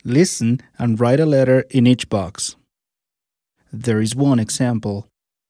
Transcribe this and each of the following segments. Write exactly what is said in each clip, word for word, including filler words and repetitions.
Listen and write a letter in each box. There is one example.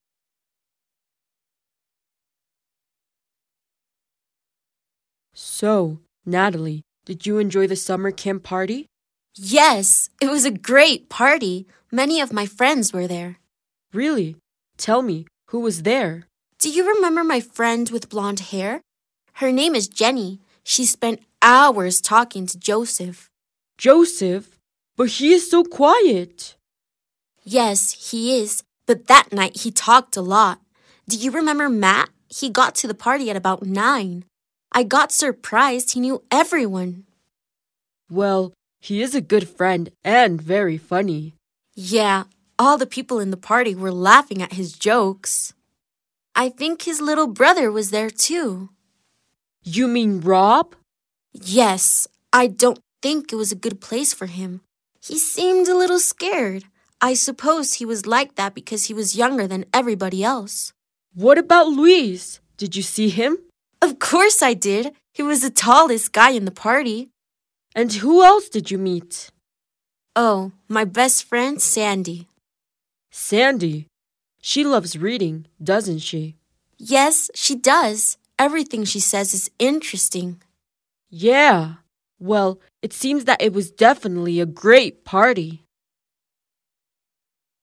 So, Natalie, did you enjoy the summer camp party? Yes, it was a great party. Many of my friends were there. Really? Tell me, who was there? Do you remember my friend with blonde hair? Her name is Jenny. She spent hours talking to Joseph. Joseph? But he is so quiet. Yes, he is. But that night he talked a lot. Do you remember Matt? He got to the party at about nine. I got surprised he knew everyone. Well, he is a good friend and very funny. Yeah, all the people in the party were laughing at his jokes. I think his little brother was there too. You mean Rob? Yes, I don't think it was a good place for him. He seemed a little scared. I suppose he was like that because he was younger than everybody else. What about Luis? Did you see him? Of course I did. He was the tallest guy in the party. And who else did you meet? Oh, my best friend, Sandy. Sandy. She loves reading, doesn't she? Yes, she does. Everything she says is interesting. Yeah. Well, it seems that it was definitely a great party.